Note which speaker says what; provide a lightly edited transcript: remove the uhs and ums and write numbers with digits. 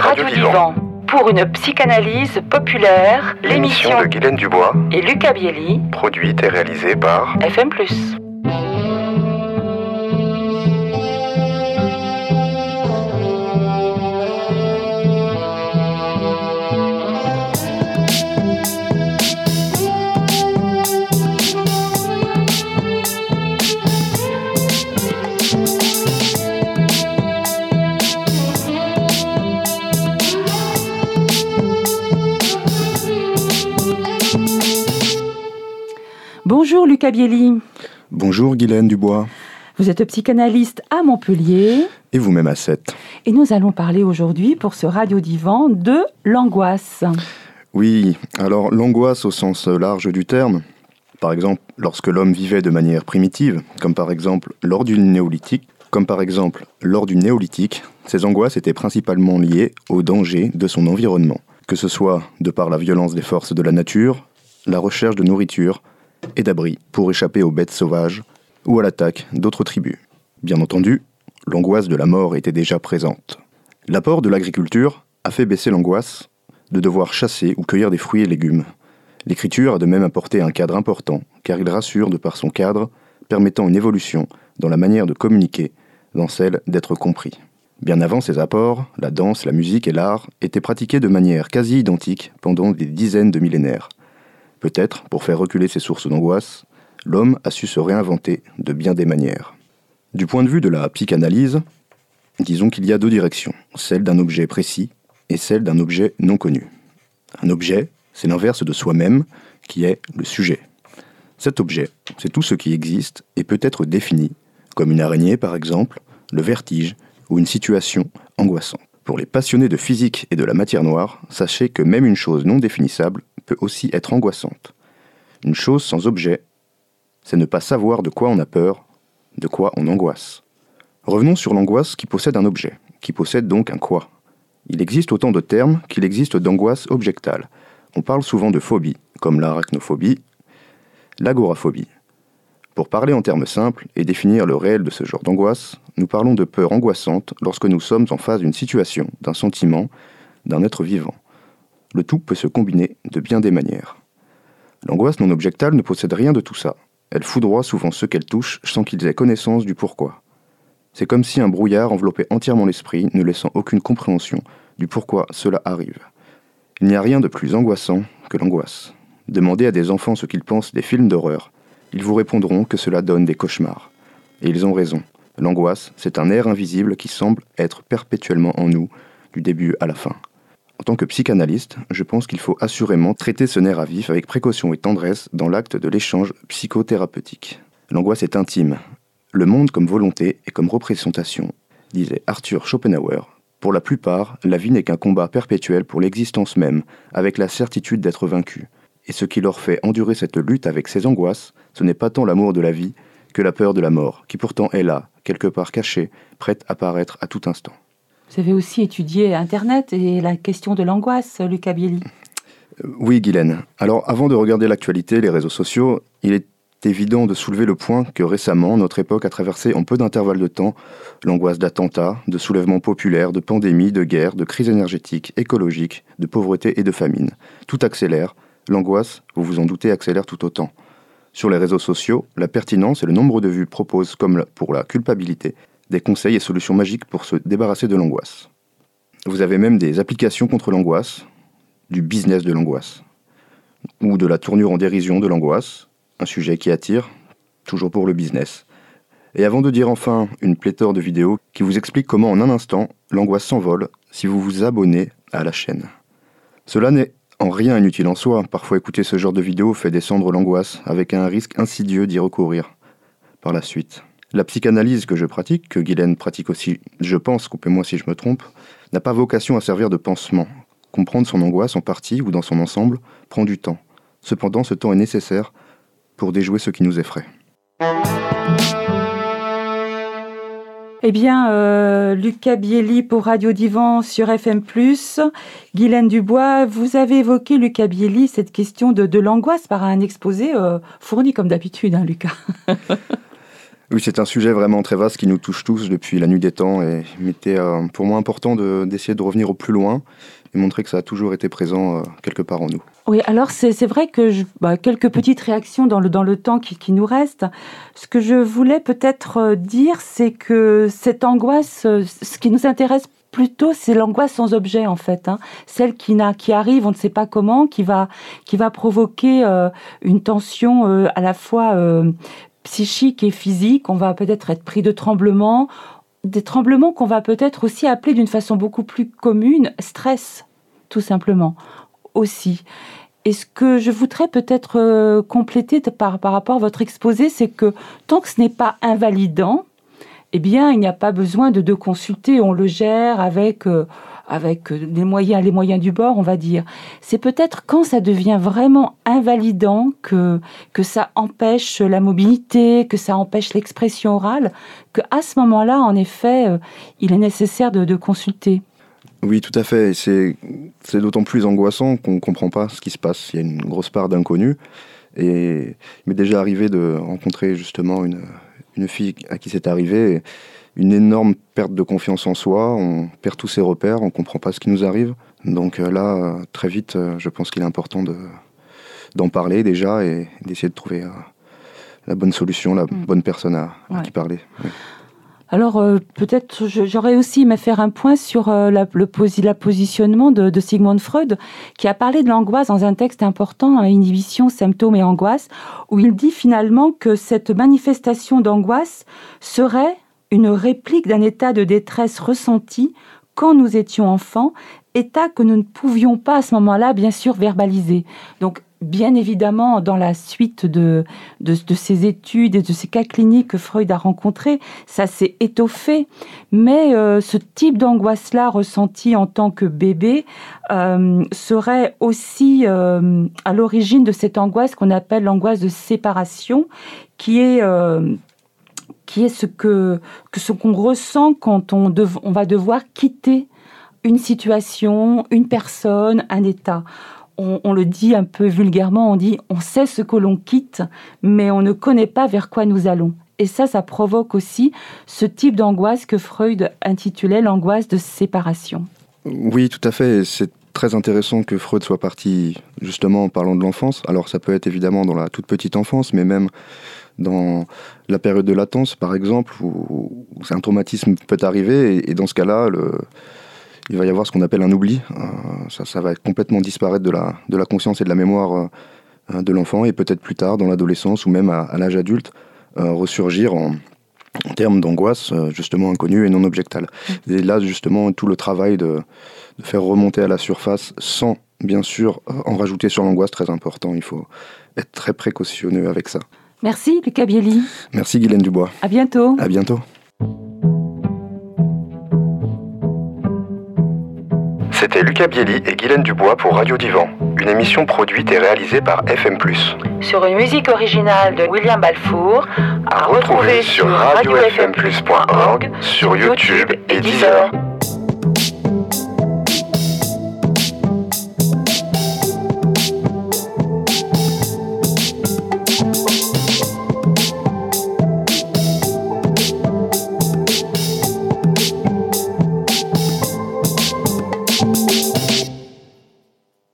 Speaker 1: Radio Divan. Pour une psychanalyse populaire,
Speaker 2: l'émission de Guylaine Dubois
Speaker 1: et Lucas Bielli,
Speaker 2: produite et réalisée par
Speaker 1: FM+. Bonjour Lucas Bielli.
Speaker 2: Bonjour Guylaine Dubois.
Speaker 1: Vous êtes psychanalyste à Montpellier.
Speaker 2: Et vous-même à Sète.
Speaker 1: Et nous allons parler aujourd'hui pour ce Radio Divan de l'angoisse.
Speaker 2: Oui, alors l'angoisse au sens large du terme, par exemple lorsque l'homme vivait de manière primitive, comme par exemple lors du néolithique, ces angoisses étaient principalement liées au danger de son environnement, que ce soit de par la violence des forces de la nature, la recherche de nourriture et d'abri pour échapper aux bêtes sauvages ou à l'attaque d'autres tribus. Bien entendu, l'angoisse de la mort était déjà présente. L'apport de l'agriculture a fait baisser l'angoisse de devoir chasser ou cueillir des fruits et légumes. L'écriture a de même apporté un cadre important, car il rassure de par son cadre, permettant une évolution dans la manière de communiquer, dans celle d'être compris. Bien avant ces apports, la danse, la musique et l'art étaient pratiqués de manière quasi identique pendant des dizaines de millénaires. Peut-être, pour faire reculer ces sources d'angoisse, l'homme a su se réinventer de bien des manières. Du point de vue de la psychanalyse, disons qu'il y a deux directions, celle d'un objet précis et celle d'un objet non connu. Un objet, c'est l'inverse de soi-même, qui est le sujet. Cet objet, c'est tout ce qui existe et peut être défini, comme une araignée par exemple, le vertige ou une situation angoissante. Pour les passionnés de physique et de la matière noire, sachez que même une chose non définissable peut aussi être angoissante. Une chose sans objet, c'est ne pas savoir de quoi on a peur, de quoi on angoisse. Revenons sur l'angoisse qui possède un objet, qui possède donc un quoi. Il existe autant de termes qu'il existe d'angoisse objectale. On parle souvent de phobie, comme l'arachnophobie, l'agoraphobie. Pour parler en termes simples et définir le réel de ce genre d'angoisse, nous parlons de peur angoissante lorsque nous sommes en face d'une situation, d'un sentiment, d'un être vivant. Le tout peut se combiner de bien des manières. L'angoisse non objectale ne possède rien de tout ça. Elle foudroie souvent ceux qu'elle touche sans qu'ils aient connaissance du pourquoi. C'est comme si un brouillard enveloppait entièrement l'esprit, ne laissant aucune compréhension du pourquoi cela arrive. Il n'y a rien de plus angoissant que l'angoisse. Demandez à des enfants ce qu'ils pensent des films d'horreur. Ils vous répondront que cela donne des cauchemars. Et ils ont raison. L'angoisse, c'est un air invisible qui semble être perpétuellement en nous, du début à la fin. En tant que psychanalyste, je pense qu'il faut assurément traiter ce nerf à vif avec précaution et tendresse dans l'acte de l'échange psychothérapeutique. L'angoisse est intime. Le monde comme volonté et comme représentation, disait Arthur Schopenhauer. Pour la plupart, la vie n'est qu'un combat perpétuel pour l'existence même, avec la certitude d'être vaincu. Et ce qui leur fait endurer cette lutte avec ces angoisses, ce n'est pas tant l'amour de la vie que la peur de la mort, qui pourtant est là, quelque part cachée, prête à apparaître à tout instant.
Speaker 1: Vous avez aussi étudié Internet et la question de l'angoisse, Lucas Bielli.
Speaker 2: Oui, Guylaine. Alors, avant de regarder l'actualité, les réseaux sociaux, il est évident de soulever le point que récemment, notre époque a traversé en peu d'intervalle de temps l'angoisse d'attentats, de soulèvements populaires, de pandémies, de guerres, de crises énergétiques, écologiques, de pauvreté et de famine. Tout accélère. L'angoisse, vous vous en doutez, accélère tout autant. Sur les réseaux sociaux, la pertinence et le nombre de vues proposent, comme pour la culpabilité, des conseils et solutions magiques pour se débarrasser de l'angoisse. Vous avez même des applications contre l'angoisse, du business de l'angoisse, ou de la tournure en dérision de l'angoisse, un sujet qui attire, toujours pour le business. Et avant de dire enfin une pléthore de vidéos qui vous expliquent comment en un instant, l'angoisse s'envole si vous vous abonnez à la chaîne. Cela n'est en rien inutile en soi. Parfois écouter ce genre de vidéos fait descendre l'angoisse, avec un risque insidieux d'y recourir par la suite. La psychanalyse que je pratique, que Guylaine pratique aussi, je pense, coupez-moi si je me trompe, n'a pas vocation à servir de pansement. Comprendre son angoisse en partie ou dans son ensemble prend du temps. Cependant, ce temps est nécessaire pour déjouer ce qui nous effraie.
Speaker 1: Eh bien, Lucas Bielli pour Radio Divan sur FM+. Guylaine Dubois, vous avez évoqué, Lucas Bielli, cette question de l'angoisse par un exposé fourni comme d'habitude, hein, Lucas.
Speaker 2: Oui, c'est un sujet vraiment très vaste qui nous touche tous depuis la nuit des temps et il était pour moi important d'essayer de revenir au plus loin et montrer que ça a toujours été présent quelque part en nous.
Speaker 1: Oui, alors c'est vrai que quelques petites réactions dans le temps qui nous reste. Ce que je voulais peut-être dire, c'est que cette angoisse, ce qui nous intéresse plutôt, c'est l'angoisse sans objet en fait, hein. Celle qui arrive, on ne sait pas comment, qui va provoquer une tension à la fois psychique et physique. On va peut-être être pris de tremblements, des tremblements qu'on va peut-être aussi appeler d'une façon beaucoup plus commune stress, tout simplement aussi. Et ce que je voudrais peut-être compléter par rapport à votre exposé, c'est que tant que ce n'est pas invalidant, eh bien, il n'y a pas besoin de consulter. On le gère avec les moyens du bord, on va dire. C'est peut-être quand ça devient vraiment invalidant que ça empêche la mobilité, que ça empêche l'expression orale, qu'à ce moment-là, en effet, il est nécessaire de consulter.
Speaker 2: Oui, tout à fait. C'est d'autant plus angoissant qu'on ne comprend pas ce qui se passe. Il y a une grosse part d'inconnu. Et il m'est déjà arrivé de rencontrer justement une fille à qui c'est arrivé. Une énorme perte de confiance en soi. On perd tous ses repères, on ne comprend pas ce qui nous arrive. Donc là, très vite, je pense qu'il est important d'en parler déjà et d'essayer de trouver la bonne solution, la bonne personne à qui parler. Oui.
Speaker 1: Alors, peut-être, j'aurais aussi aimé faire un point sur le positionnement de Sigmund Freud, qui a parlé de l'angoisse dans un texte important, Inhibition, symptômes et angoisse, où il dit finalement que cette manifestation d'angoisse serait une réplique d'un état de détresse ressenti quand nous étions enfants, état que nous ne pouvions pas à ce moment-là, bien sûr, verbaliser. Donc, bien évidemment, dans la suite de ces études et de ces cas cliniques que Freud a rencontrés, ça s'est étoffé. Mais ce type d'angoisse-là ressentie en tant que bébé serait aussi à l'origine de cette angoisse qu'on appelle l'angoisse de séparation, qui est ce qu'on ressent quand on va devoir quitter une situation, une personne, un état. On le dit un peu vulgairement, on sait ce que l'on quitte, mais on ne connaît pas vers quoi nous allons. Et ça provoque aussi ce type d'angoisse que Freud intitulait l'angoisse de séparation.
Speaker 2: Oui, tout à fait. C'est très intéressant que Freud soit parti justement en parlant de l'enfance. Alors ça peut être évidemment dans la toute petite enfance, mais même dans la période de latence, par exemple, où un traumatisme peut arriver. Et dans ce cas-là, il va y avoir ce qu'on appelle un oubli. Ça va complètement disparaître de la conscience et de la mémoire de l'enfant, et peut-être plus tard, dans l'adolescence ou même à l'âge adulte, ressurgir en termes d'angoisse justement inconnue et non objectale. Et là, justement, tout le travail de faire remonter à la surface sans, bien sûr, en rajouter sur l'angoisse, très important. Il faut être très précautionneux avec ça.
Speaker 1: Merci, Lucas Bielli.
Speaker 2: Merci, Guylaine Dubois.
Speaker 1: À bientôt.
Speaker 2: À bientôt. C'était Lucas Bielli et Guylaine Dubois pour Radio Divan, une émission produite et réalisée par FM+.
Speaker 1: Sur une musique originale de William Balfour,
Speaker 2: à retrouver sur radiofmplus.org, sur YouTube et Deezer.